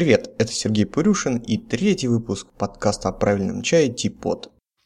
Привет, это Сергей Пурюшин и третий выпуск подкаста о правильном чае Типот.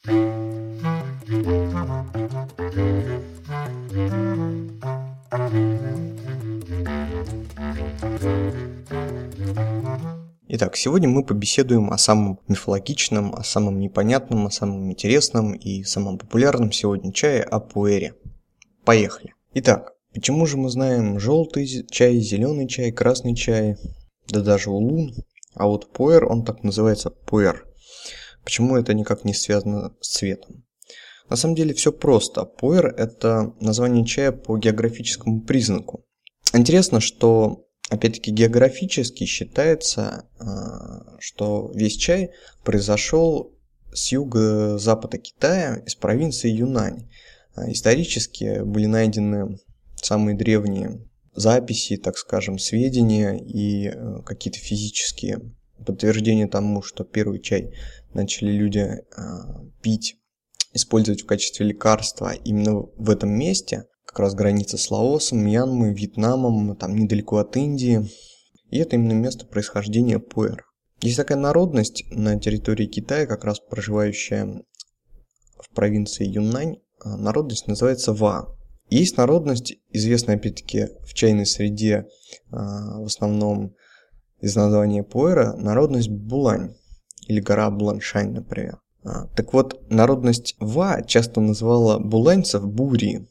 Итак, сегодня мы побеседуем о самом мифологичном, о самом непонятном, о самом интересном и самом популярном сегодня чае, о пуэре. Поехали. Итак, почему же мы знаем желтый чай, зеленый чай, красный чай, да даже улун, а вот пуэр, он так называется пуэр. Почему это никак не связано с цветом? На самом деле все просто. Пуэр – это название чая по географическому признаку. Интересно, что опять-таки географически считается, что весь чай произошел с юго-запада Китая, из провинции Юнань. Исторически были найдены самые древние записи, так скажем, сведения и какие-то физические подтверждения тому, что первый чай начали люди пить, использовать в качестве лекарства именно в этом месте, как раз граница с Лаосом, Мьянмой, Вьетнамом, там недалеко от Индии. И это именно место происхождения пуэра. Есть такая народность на территории Китая, как раз проживающая в провинции Юннань. Народность называется Ва. Есть народность, известная опять-таки в чайной среде, в основном из названия пуэра, народность Булань или гора Буланшань, например. Так вот, народность Ва часто называла буланьцев бури,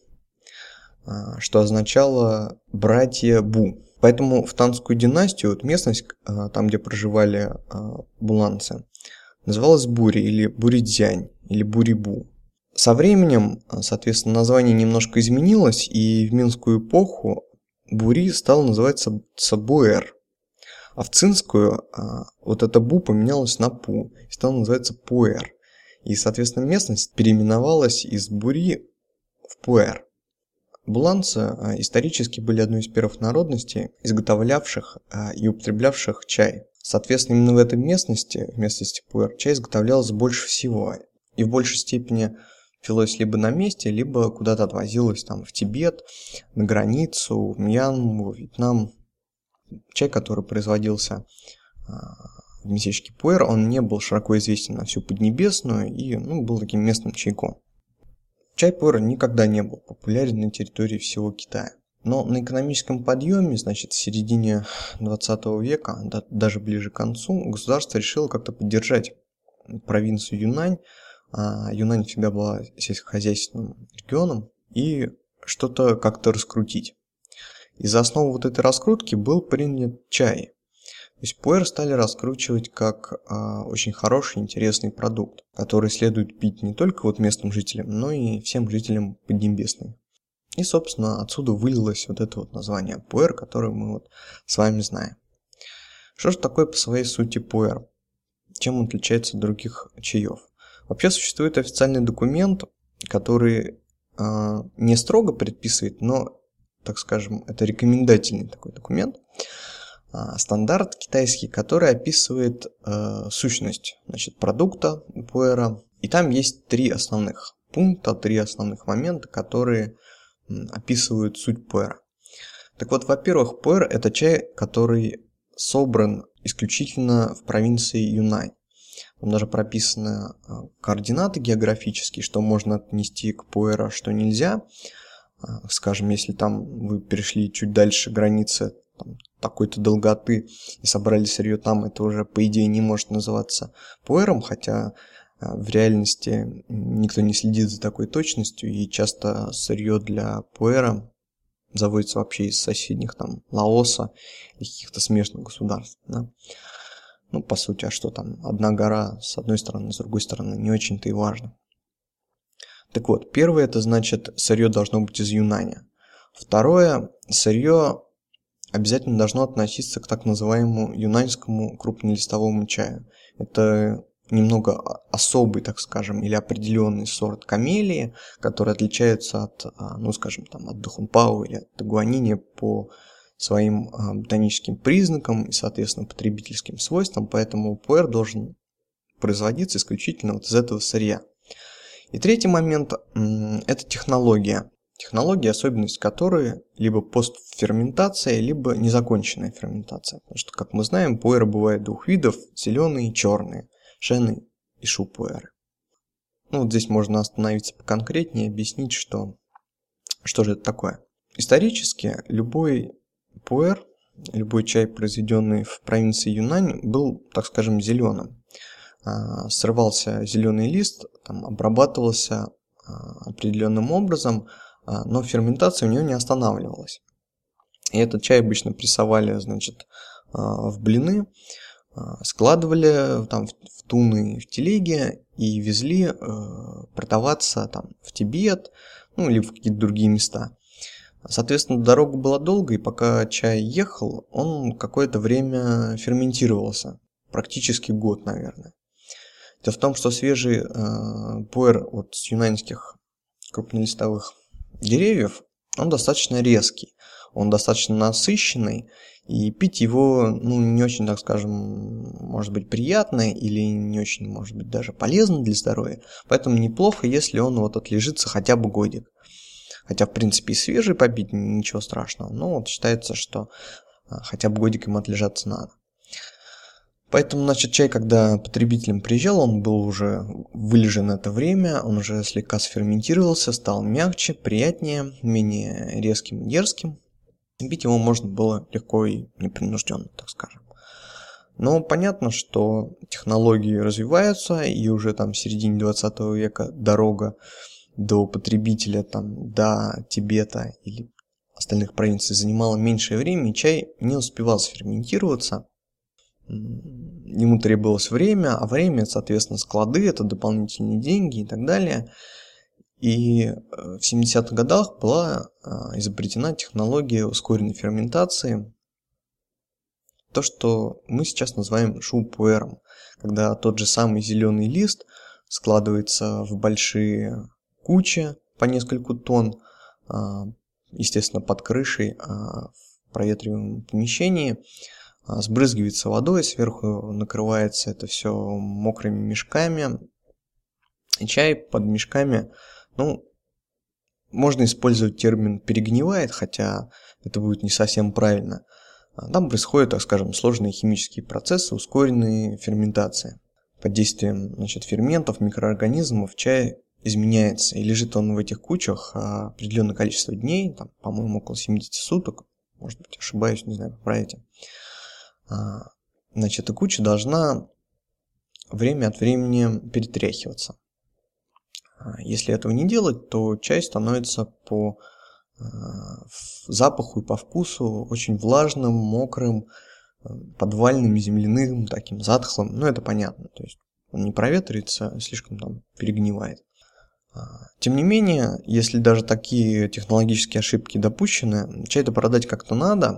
что означало «братья Бу». Поэтому в Танскую династию вот местность, там где проживали буланцы, называлась Бури или Буридзянь или Бурибу. Со временем, соответственно, название немножко изменилось, и в Минскую эпоху Бури стал называться Буэр. А в Цинскую вот это Бу поменялось на Пу и стало называться Пуэр. И, соответственно, местность переименовалась из Бури в Пуэр. Буланцы исторически были одной из первых народностей, изготовлявших и употреблявших чай. Соответственно, именно в этой местности, в местности Пуэр, чай изготовлялся больше всего. И в большей степени пилось либо на месте, либо куда-то отвозилось там в Тибет, на границу, в Мьянму, в Вьетнам. Чай, который производился в местечке Пуэр, он не был широко известен на всю Поднебесную и был таким местным чайком. Чай пуэр никогда не был популярен на территории всего Китая. Но на экономическом подъеме, значит, в середине 20 века, даже ближе к концу, государство решило как-то поддержать провинцию Юнань. Юнань всегда была сельскохозяйственным регионом, и что-то как-то раскрутить. И за основу вот этой раскрутки был принят чай. То есть пуэр стали раскручивать как очень хороший, интересный продукт, который следует пить не только вот местным жителям, но и всем жителям Поднебесной. И, собственно, отсюда вылилось вот это вот название пуэр, которое мы вот с вами знаем. Что же такое по своей сути пуэр? Чем он отличается от других чаев? Вообще существует официальный документ, который не строго предписывает, но, так скажем, это рекомендательный такой документ, стандарт китайский, который описывает сущность, значит, продукта пуэра. И там есть три основных пункта, три основных момента, которые описывают суть пуэра. Так вот, во-первых, пуэр – это чай, который собран исключительно в провинции Юнань. Там даже прописаны координаты географические, что можно отнести к пуэру, что нельзя. Скажем, если там вы перешли чуть дальше границы такой-то долготы и собрали сырье там, это уже, по идее, не может называться пуэром, хотя в реальности никто не следит за такой точностью, и часто сырье для пуэра заводится вообще из соседних там Лаоса и каких-то смежных государств. Да? По сути, а что там? Одна гора с одной стороны, с другой стороны, не очень-то и важно. Так вот, первое, это значит, сырье должно быть из Юнаня. Второе, сырье обязательно должно относиться к так называемому юнаньскому крупнолистовому чаю. Это немного особый, так скажем, или определенный сорт камелии, который отличается от, от дахунпао или от гуаниня по своим ботаническим признакам и, соответственно, потребительским свойствам, поэтому пуэр должен производиться исключительно вот из этого сырья. И третий момент – это технология. Технология, особенность которой либо постферментация, либо незаконченная ферментация. Потому что, как мы знаем, пуэры бывают двух видов: зеленые и черные, шены и шу-пуэры. Ну вот здесь можно остановиться поконкретнее и объяснить, что же это такое. Исторически любой пуэр, любой чай, произведенный в провинции Юнань, был, так скажем, зеленым. Срывался зеленый лист, обрабатывался определенным образом, но ферментация у него не останавливалась. И этот чай обычно прессовали, в блины, складывали в туны, в телеги и везли продаваться в Тибет, или в какие-то другие места. Соответственно, дорога была долгой, и пока чай ехал, он какое-то время ферментировался, практически год, наверное. Дело в том, что свежий пуэр с юнаньских крупнолистовых деревьев, он достаточно резкий, он достаточно насыщенный, и пить его, не очень, так скажем, может быть приятно или не очень, может быть, даже полезно для здоровья. Поэтому неплохо, если он отлежится хотя бы годик. Хотя, в принципе, и свежий попить ничего страшного, но считается, что хотя бы годик им отлежаться надо. Поэтому, чай, когда потребителям приезжал, он был уже вылежен это время, он уже слегка сферментировался, стал мягче, приятнее, менее резким и дерзким. И пить его можно было легко и непринужденно, так скажем. Но понятно, что технологии развиваются, и уже в середине 20 века дорога до потребителя, до Тибета или остальных провинций занимала меньшее время, и чай не успевал сферментироваться. Ему требовалось время, а время, соответственно, склады, это дополнительные деньги и так далее. И в 70-х годах была изобретена технология ускоренной ферментации, то, что мы сейчас называем шу-пуэром, когда тот же самый зеленый лист складывается в большие кучи по несколько тонн, естественно, под крышей в проветриваемом помещении, сбрызгивается водой, сверху накрывается это все мокрыми мешками. И чай под мешками, можно использовать термин «перегнивает», хотя это будет не совсем правильно. Там происходят, так скажем, сложные химические процессы, ускоренные ферментации. Под действием ферментов, микроорганизмов чай изменяется, и лежит он в этих кучах определенное количество дней, по-моему, около 70 суток, может быть, ошибаюсь, не знаю, поправите. Эта куча должна время от времени перетряхиваться. Если этого не делать, то чай становится по запаху и по вкусу очень влажным, мокрым, подвальным, земляным, таким затхлым. Это понятно, то есть он не проветривается, слишком перегнивает. Тем не менее, если даже такие технологические ошибки допущены, чай-то продать как-то надо.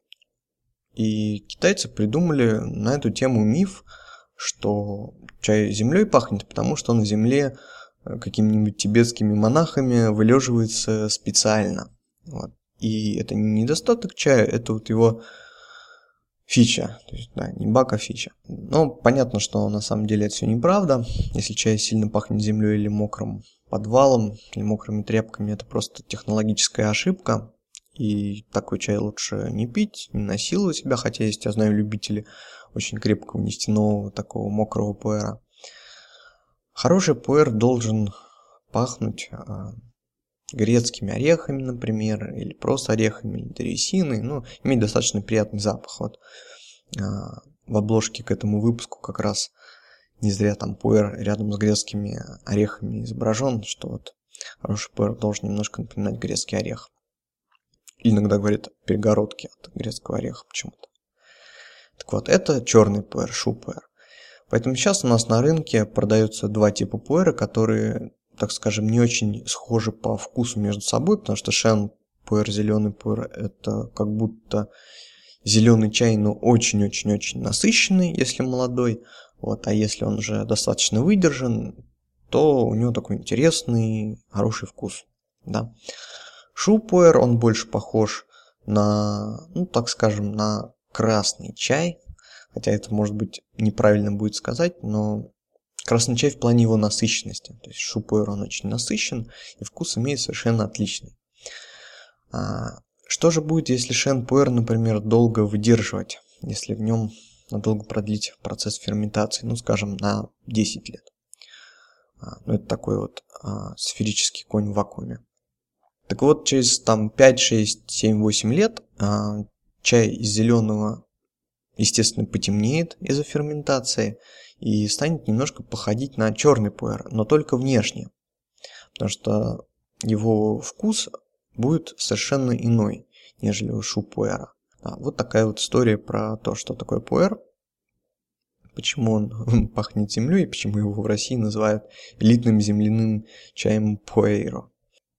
И китайцы придумали на эту тему миф, что чай землей пахнет, потому что он в земле какими-нибудь тибетскими монахами вылеживается специально. И это не недостаток чая, это его фича, то есть, не баг, а фича. Но понятно, что на самом деле это все неправда. Если чай сильно пахнет землей или мокрым подвалом, или мокрыми тряпками, это просто технологическая ошибка. И такой чай лучше не пить, не насиловать себя, хотя есть, я знаю, любители очень крепкого нефтяного такого мокрого пуэра. Хороший пуэр должен пахнуть грецкими орехами, например, или просто орехами, или древесиной, иметь достаточно приятный запах. В обложке к этому выпуску как раз не зря пуэр рядом с грецкими орехами изображен, что хороший пуэр должен немножко напоминать грецкий орех. Иногда говорят перегородки от грецкого ореха почему-то. Так это черный пуэр, шу-пуэр. Поэтому сейчас у нас на рынке продаются два типа пуэра, которые, так скажем, не очень схожи по вкусу между собой, потому что шен пуэр, зеленый пуэр, это как будто зеленый чай, но очень-очень-очень насыщенный, если молодой. А если он уже достаточно выдержан, то у него такой интересный, хороший вкус. Да. Шу-пуэр, он больше похож на, так скажем, на красный чай. Хотя это, может быть, неправильно будет сказать, но красный чай в плане его насыщенности. То есть шу-пуэр, он очень насыщен, и вкус имеет совершенно отличный. Что же будет, если Шен Пуэр, например, долго выдерживать, если в нем надолго продлить процесс ферментации, ну, скажем, на 10 лет? Это такой вот сферический конь в вакууме. Так вот, через 5, 6, 7, 8 лет чай из зеленого, естественно, потемнеет из-за ферментации и станет немножко походить на черный пуэр, но только внешне, потому что его вкус будет совершенно иной, нежели у шу-пуэра. Вот такая вот история про то, что такое пуэр, почему он пахнет землей, и почему его в России называют элитным земляным чаем пуэйро.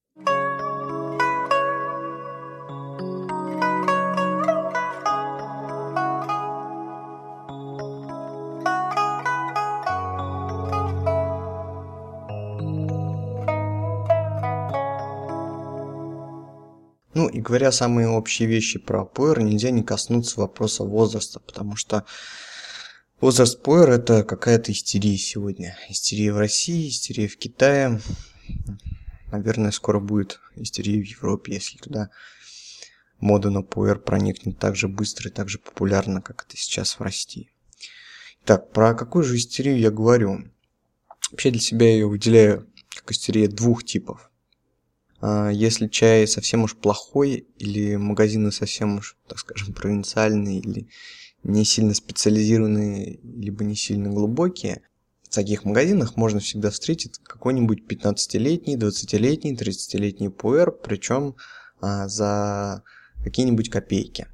Ну и говоря самые общие вещи про пуэр, нельзя не коснуться вопроса возраста, потому что возраст пуэр — это какая-то истерия сегодня. Истерия в России, истерия в Китае. Наверное, скоро будет истерия в Европе, если туда мода на пуэр проникнет так же быстро и так же популярно, как это сейчас в России. Так, про какую же истерию я говорю? Вообще для себя я ее выделяю как истерия двух типов. Если чай совсем уж плохой, или магазины совсем уж, так скажем, провинциальные, или не сильно специализированные, либо не сильно глубокие, в таких магазинах можно всегда встретить какой-нибудь 15-летний, 20-летний, 30-летний пуэр, причем за какие-нибудь копейки.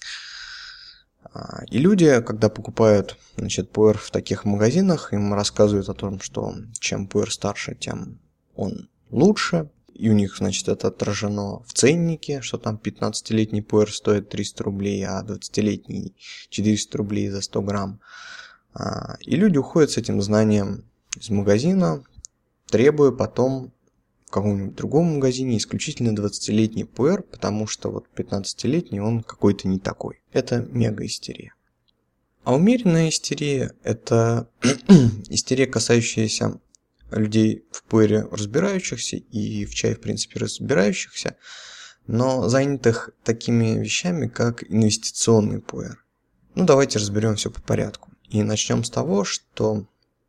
И люди, когда покупают, пуэр в таких магазинах, им рассказывают о том, что чем пуэр старше, тем он лучше. И у них, это отражено в ценнике, что там 15-летний пуэр стоит 300 рублей, а 20-летний 400 рублей за 100 грамм. И люди уходят с этим знанием из магазина, требуя потом в каком-нибудь другом магазине исключительно 20-летний пуэр, потому что 15-летний он какой-то не такой. Это мега-истерия. А умеренная истерия – это истерия, касающаяся людей в пуэре разбирающихся и в чае, в принципе, разбирающихся, но занятых такими вещами, как инвестиционный пуэр. Давайте разберем все по порядку. И начнем с того, что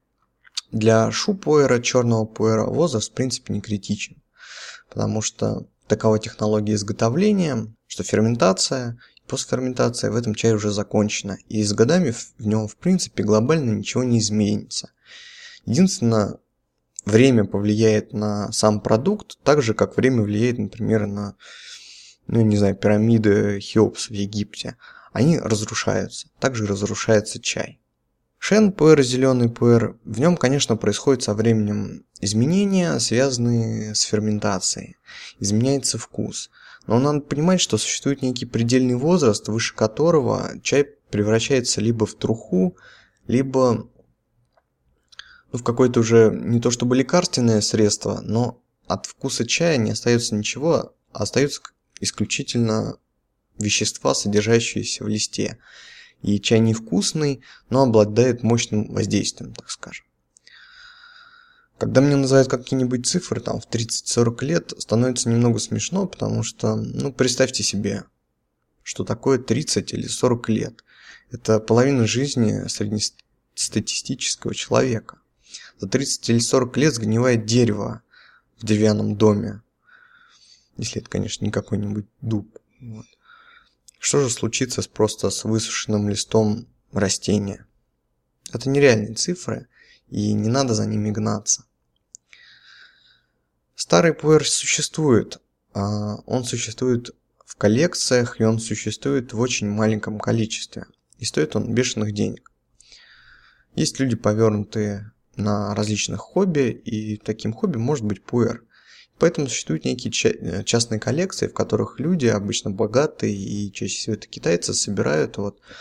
для шу-пуэра, черного пуэра, возраст, в принципе, не критичен, потому что такова технология изготовления, что ферментация и постферментация в этом чае уже закончена, и с годами в нем, в принципе, глобально ничего не изменится. Единственное, время повлияет на сам продукт, так же, как время влияет, например, на, пирамиды Хеопса в Египте. Они разрушаются. Также разрушается чай. Шен пуэр, зеленый пуэр, в нем, конечно, происходит со временем изменения, связанные с ферментацией. Изменяется вкус. Но надо понимать, что существует некий предельный возраст, выше которого чай превращается либо в труху, либо в какое-то уже не то чтобы лекарственное средство, но от вкуса чая не остается ничего, а остаются исключительно вещества, содержащиеся в листе. И чай невкусный, но обладает мощным воздействием, так скажем. Когда мне называют какие-нибудь цифры, в 30-40 лет, становится немного смешно, потому что, представьте себе, что такое 30 или 40 лет. Это половина жизни среднестатистического человека. За 30 или 40 лет сгнивает дерево в деревянном доме. Если это, конечно, не какой-нибудь дуб. Что же случится просто с высушенным листом растения? Это нереальные цифры, и не надо за ними гнаться. Старый пуэр существует. Он существует в коллекциях, и он существует в очень маленьком количестве. И стоит он бешеных денег. Есть люди, повернутые на различных хобби, и таким хобби может быть пуэр. Поэтому существуют некие частные коллекции, в которых люди, обычно богатые и чаще всего это китайцы, собирают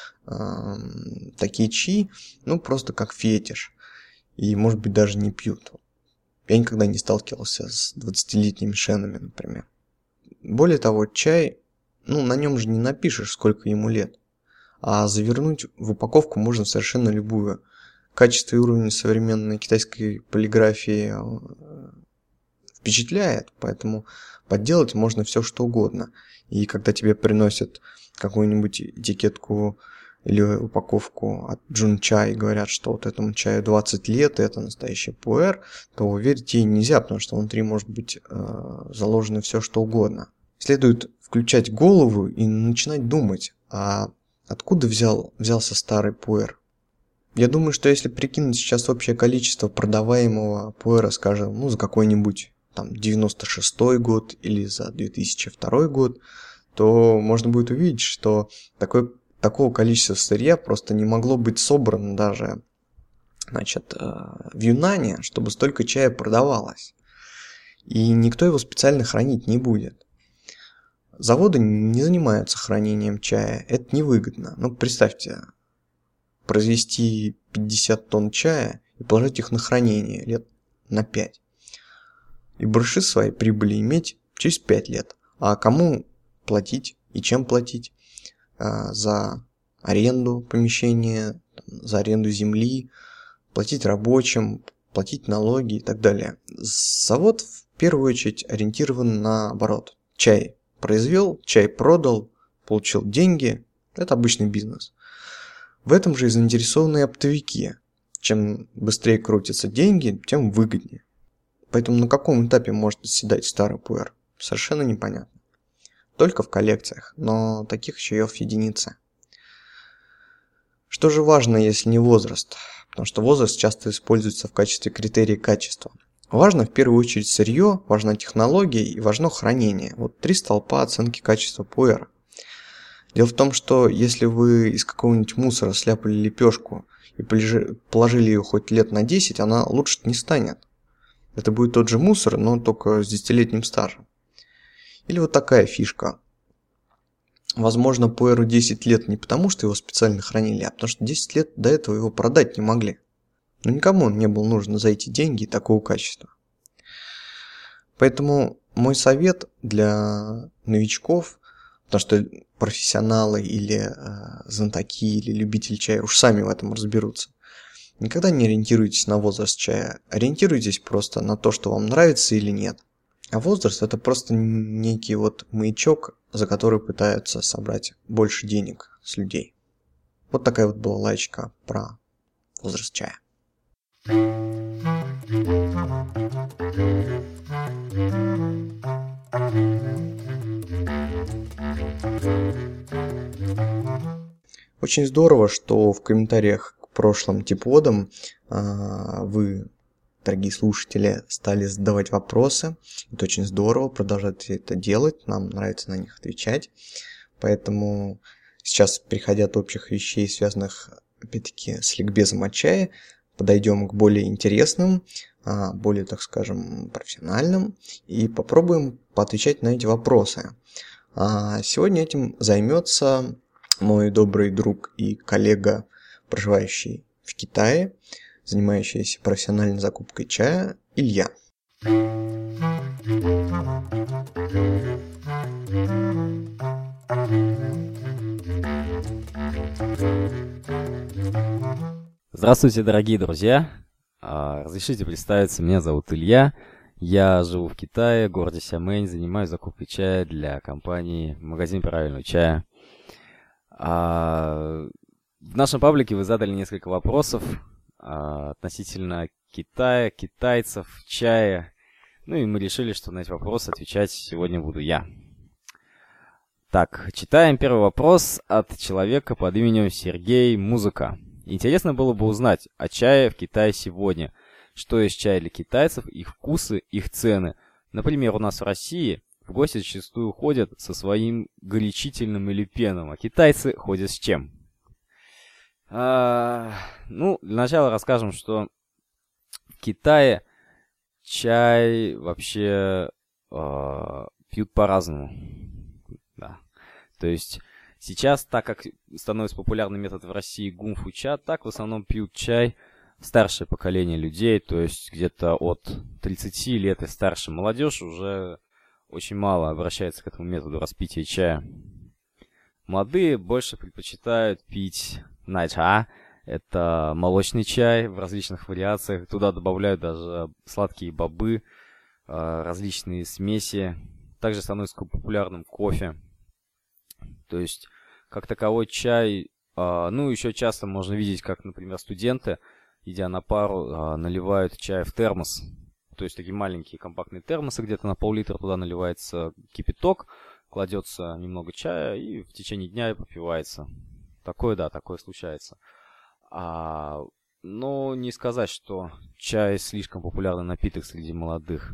такие чаи, просто как фетиш. И, может быть, даже не пьют. Я никогда не сталкивался с 20-летними шенами, например. Более того, чай, на нем же не напишешь, сколько ему лет. А завернуть в упаковку можно совершенно любую. Качество и уровень современной китайской полиграфии впечатляет, поэтому подделать можно все что угодно. И когда тебе приносят какую-нибудь этикетку или упаковку от Джун-чай и говорят, что вот этому чаю 20 лет, и это настоящий пуэр, то верить ей нельзя, потому что внутри может быть заложено все что угодно. Следует включать голову и начинать думать, а откуда взялся старый пуэр? Я думаю, что если прикинуть сейчас общее количество продаваемого пуэра, скажем, за какой-нибудь там 96-й год или за 2002 год, то можно будет увидеть, что такого количества сырья просто не могло быть собрано даже, в Юнане, чтобы столько чая продавалось. И никто его специально хранить не будет. Заводы не занимаются хранением чая, это невыгодно. Представьте, произвести 50 тонн чая и положить их на хранение лет на 5. И барыши своей прибыли иметь через 5 лет. А кому платить и чем платить? За аренду помещения, за аренду земли, платить рабочим, платить налоги и так далее. Завод в первую очередь ориентирован наоборот. Чай произвел, чай продал, получил деньги. Это обычный бизнес. В этом же и заинтересованы оптовики. Чем быстрее крутятся деньги, тем выгоднее. Поэтому на каком этапе может оседать старый пуэр? Совершенно непонятно. Только в коллекциях, но таких чаев единицы. Что же важно, если не возраст? Потому что возраст часто используется в качестве критерия качества. Важно в первую очередь сырье, важна технология и важно хранение. Вот 3 столпа оценки качества пуэра. Дело в том, что если вы из какого-нибудь мусора сляпали лепешку и положили ее хоть лет на 10, она лучше не станет. Это будет тот же мусор, но только с 10-летним стажем. Или вот такая фишка. Возможно, пуэру 10 лет не потому, что его специально хранили, а потому что 10 лет до этого его продать не могли. Но никому он не был нужен за эти деньги такого качества. Поэтому мой совет для новичков, потому что профессионалы или знатоки или любители чая уж сами в этом разберутся, никогда не ориентируйтесь на возраст чая, ориентируйтесь просто на то, что вам нравится или нет. А возраст это просто некий маячок, за который пытаются собрать больше денег с людей. Вот такая была лаечка про возраст чая. Очень здорово, что в комментариях к прошлым типводам вы, дорогие слушатели, стали задавать вопросы. Это очень здорово, продолжайте это делать, нам нравится на них отвечать. Поэтому сейчас, переходя от общих вещей, связанных, опять-таки, с ликбезом о чае, подойдем к более интересным, более, так скажем, профессиональным и попробуем поотвечать на эти вопросы. Сегодня этим займется мой добрый друг и коллега, проживающий в Китае, занимающийся профессиональной закупкой чая, Илья. Здравствуйте, дорогие друзья! Разрешите представиться, меня зовут Илья. Я живу в Китае, в городе Сямэнь, занимаюсь закупкой чая для компании «Магазин правильного чая». В нашем паблике вы задали несколько вопросов относительно Китая, китайцев, чая. И мы решили, что на эти вопросы отвечать сегодня буду я. Так, читаем первый вопрос от человека под именем Сергей Музыка. Интересно было бы узнать о чае в Китае сегодня. Что есть чай для китайцев, их вкусы, их цены. Например, у нас в России в гости зачастую ходят со своим горячительным или пеном, а китайцы ходят с чем? Для начала расскажем, что в Китае чай вообще пьют по-разному. Да. То есть сейчас, так как становится популярный метод в России гунфу-ча, так в основном пьют чай старшее поколение людей, то есть где-то от 30 лет и старше. Молодежь уже очень мало обращается к этому методу распития чая. Молодые больше предпочитают пить найча. Это молочный чай в различных вариациях. Туда добавляют даже сладкие бобы. различные смеси. Также становится популярным кофе. То есть, как таковой чай, еще часто можно видеть, как, например, студенты, идя на пару, наливают чай в термос. То есть, такие маленькие компактные термосы, где-то на пол-литра, туда наливается кипяток, кладется немного чая и в течение дня попивается. Такое случается. Но не сказать, что чай слишком популярный напиток среди молодых.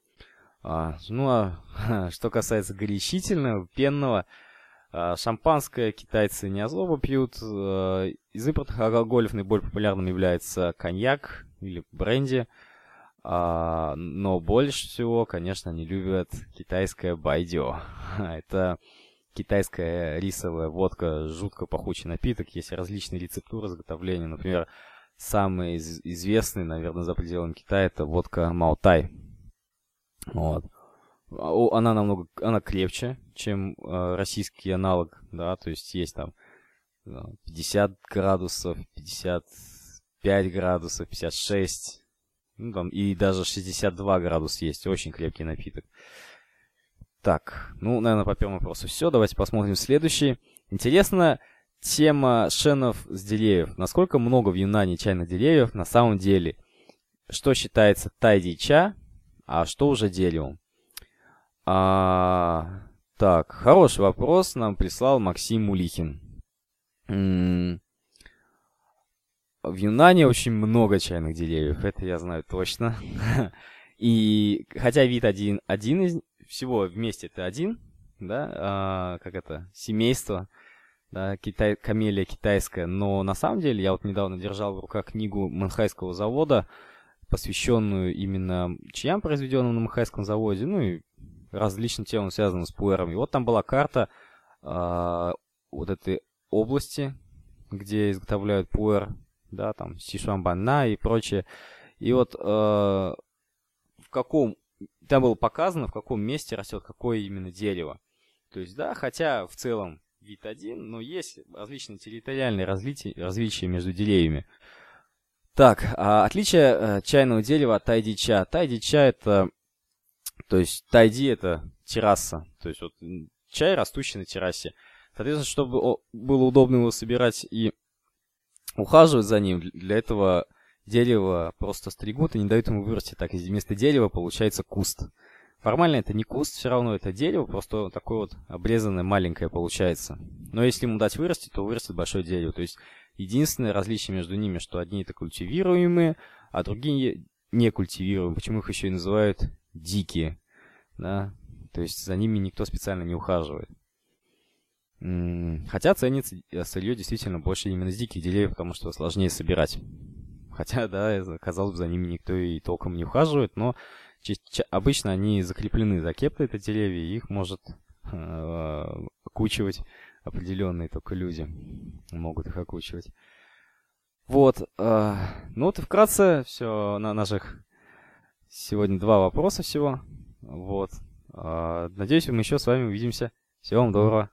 Что касается горячительного, пенного, шампанское китайцы не особо пьют. Из импортных алкоголев наиболее популярным является коньяк или бренди. Но больше всего, конечно, они любят китайское байдио. Это китайская рисовая водка, жутко пахучий напиток. Есть различные рецептуры изготовления. Например, самый известный, наверное, за пределами Китая, это водка Маотай. Вот. Она крепче, чем российский аналог, да, то есть есть там 50 градусов, 55 градусов, 56, и даже 62 градуса есть, очень крепкий напиток. Так, наверное, по первому вопросу все, давайте посмотрим следующий. Интересно, тема шенов с деревьев. Насколько много в Юнане чайных деревьев на самом деле? Что считается тайди-ча, а что уже деревом? Так, хороший вопрос нам прислал Максим Мулихин. В Юнане очень много чайных деревьев, это я знаю точно. И хотя вид один из всего вместе это один, да, семейство, да, камелия китайская, но на самом деле я вот недавно держал в руках книгу Манхайского завода, посвященную именно чаям, произведенным на Манхайском заводе, и различным темам, связанным с пуэром. И вот там была карта вот этой области, где изготовляют пуэр, да, там Сишуанбанна и прочее. И вот там было показано, в каком месте растет какое именно дерево. То есть, да, хотя в целом вид один, но есть различные территориальные различия между деревьями. Так, отличие чайного дерева от тайди-ча. Тайди-ча это... То есть тайди это терраса, то есть вот чай, растущий на террасе. Соответственно, чтобы было удобно его собирать и ухаживать за ним, для этого дерево просто стригут и не дают ему вырасти. Так, вместо дерева получается куст. Формально это не куст, все равно это дерево, просто такое вот обрезанное маленькое получается. Но если ему дать вырасти, то вырастет большое дерево. То есть единственное различие между ними, что одни это культивируемые, а другие не культивируемые. Почему их еще и называют дикие, да, то есть за ними никто специально не ухаживает. Хотя ценится сырье действительно больше именно с диких деревьев, потому что сложнее собирать. Хотя, да, казалось бы, за ними никто и толком не ухаживает, но обычно они закреплены за кепкой, это деревья, и их может окучивать определенные только люди. Могут их окучивать. Вот, вот и вкратце все на наших... Сегодня 2 вопроса всего. Вот. Надеюсь, мы еще с вами увидимся. Всего вам доброго.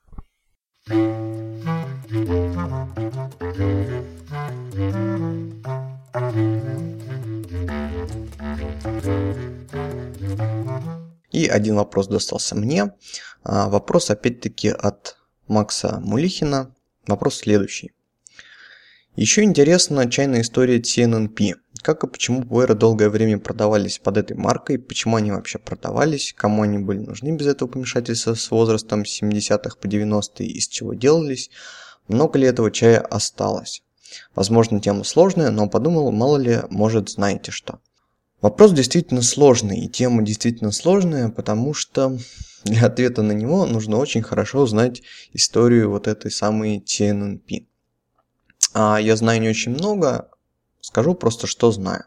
И один вопрос достался мне. Вопрос опять-таки от Макса Мулихина. Вопрос следующий. Еще интересна чайная история TNNP. Как и почему пуэры долгое время продавались под этой маркой, почему они вообще продавались, кому они были нужны без этого помешательства с возрастом с 70-х по 90-е, из чего делались, много ли этого чая осталось. Возможно, тема сложная, но подумал, мало ли, может, знаете что. Вопрос действительно сложный, и тема действительно сложная, потому что для ответа на него нужно очень хорошо знать историю вот этой самой TNNP. Я знаю не очень много, скажу просто, что знаю.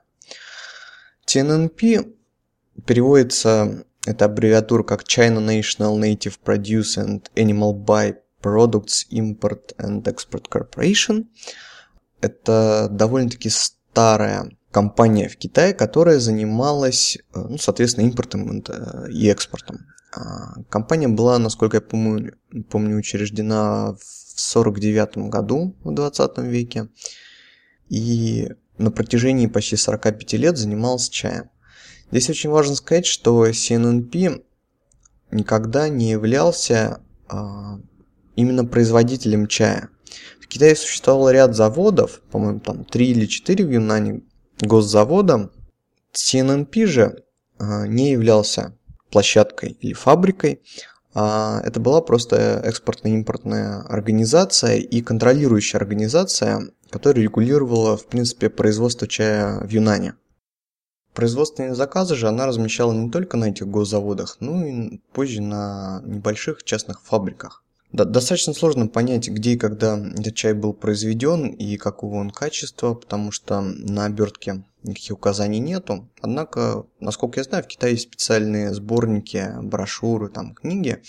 TNNP переводится, это аббревиатура как China National Native Produce and Animal By-Products Import and Export Corporation. Это довольно-таки старая компания в Китае, которая занималась, соответственно, импортом и экспортом. Компания была, насколько я помню, учреждена в 1949 году, в 20 веке, и на протяжении почти 45 лет занималась чаем. Здесь очень важно сказать, что CNNP никогда не являлся именно производителем чая. В Китае существовал ряд заводов, по-моему, там 3 или 4 в Юннане госзавода. CNNP же не являлся площадкой или фабрикой, это была просто экспортно-импортная организация и контролирующая организация, которая регулировала, в принципе, производство чая в Юннане. Производственные заказы же она размещала не только на этих госзаводах, но и позже на небольших частных фабриках. Достаточно сложно понять, где и когда этот чай был произведен и какого он качества, потому что на обертке никаких указаний нету. Однако, насколько я знаю, в Китае есть специальные сборники, брошюры, там, книги,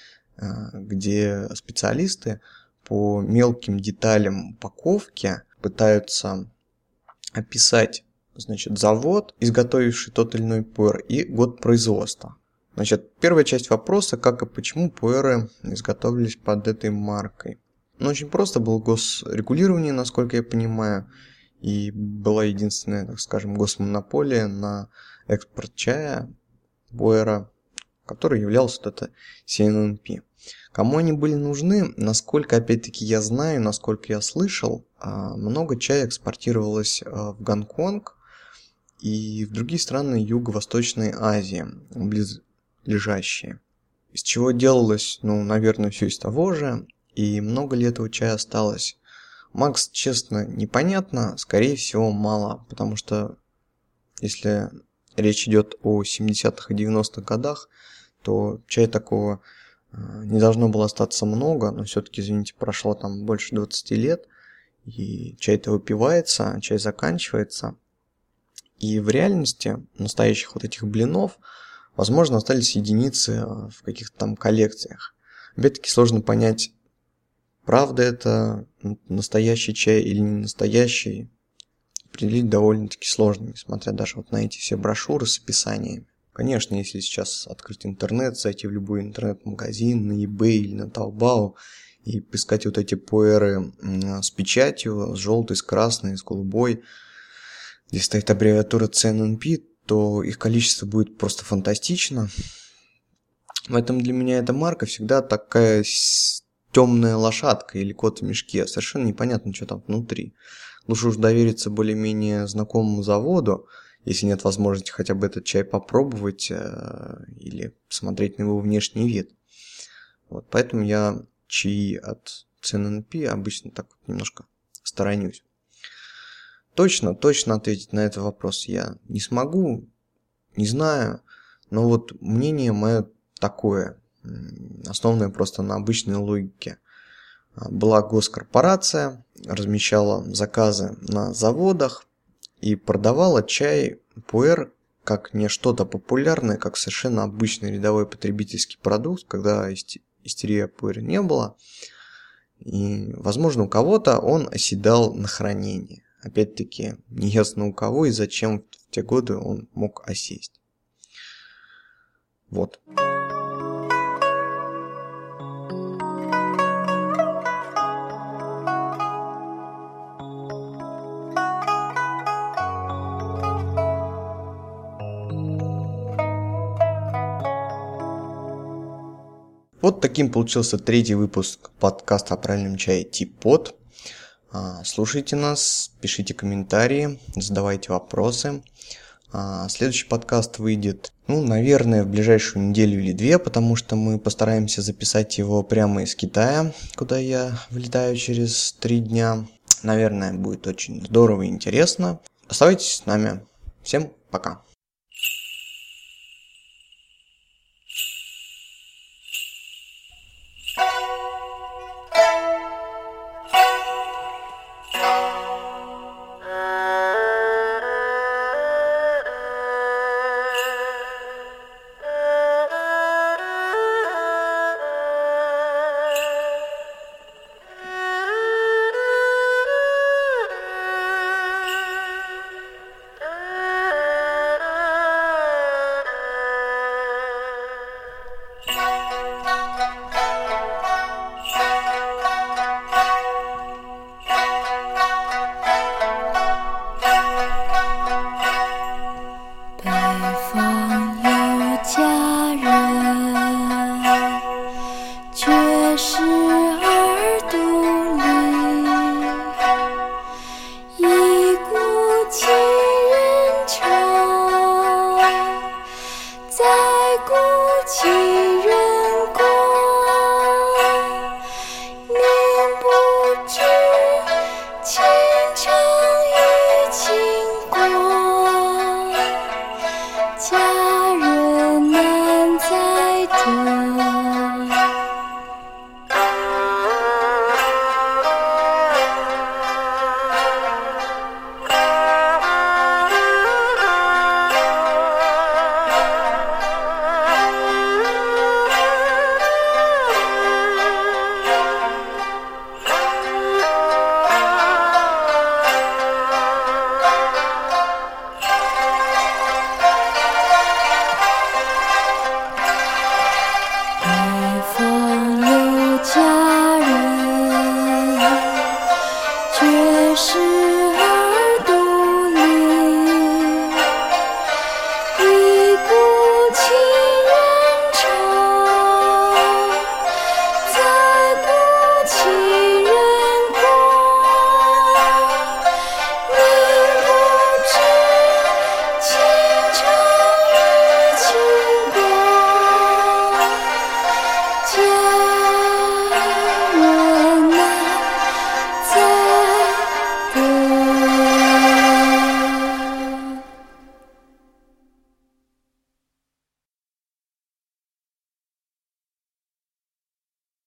где специалисты по мелким деталям упаковки пытаются описать, значит, завод, изготовивший тот или иной пуэр, и год производства. Значит, первая часть вопроса, как и почему пуэры изготовились под этой маркой. Ну, очень просто, было госрегулирование, насколько я понимаю, и была единственная, так скажем, госмонополия на экспорт чая, пуэра, который являлся вот это CNNP. Кому они были нужны, насколько, опять-таки, я знаю, насколько я слышал, много чая экспортировалось в Гонконг и в другие страны Юго-Восточной Азии, близлежащие. Из чего делалось, наверное, все из того же, и много ли этого чая осталось. Макс, честно, непонятно, скорее всего, мало, потому что если речь идет о 70-х и 90-х годах, то чая такого не должно было остаться много, но все-таки, извините, прошло там больше 20 лет, и чай-то выпивается, чай заканчивается. И в реальности настоящих вот этих блинов, возможно, остались единицы в каких-то там коллекциях. Опять-таки сложно понять, правда это настоящий чай или не настоящий. Определить довольно-таки сложно, несмотря даже вот на эти все брошюры с описаниями. Конечно, если сейчас открыть интернет, зайти в любой интернет-магазин, на eBay или на Taobao и поискать вот эти пуэры с печатью, с желтой, с красной, с голубой, где стоит аббревиатура CNNP, то их количество будет просто фантастично. Поэтому для меня эта марка всегда такая темная лошадка или кот в мешке. Совершенно непонятно, что там внутри. Лучше уж довериться более-менее знакомому заводу, если нет возможности хотя бы этот чай попробовать или посмотреть на его внешний вид. Вот, поэтому я чаи от CNNP обычно так вот немножко сторонюсь. Точно ответить на этот вопрос я не смогу, не знаю, но вот мнение мое такое, основанное просто на обычной логике. Была госкорпорация, размещала заказы на заводах и продавала чай, пуэр, как не что-то популярное, как совершенно обычный рядовой потребительский продукт, когда истерии о пуэре не было. И, возможно, у кого-то он оседал на хранение. Опять-таки, неясно у кого и зачем в те годы он мог осесть. Вот. Вот таким получился третий выпуск подкаста о правильном чае Типот. Слушайте нас, пишите комментарии, задавайте вопросы. Следующий подкаст выйдет, наверное, в ближайшую неделю или две, потому что мы постараемся записать его прямо из Китая, куда я влетаю через 3 дня. Наверное, будет очень здорово и интересно. Оставайтесь с нами. Всем пока.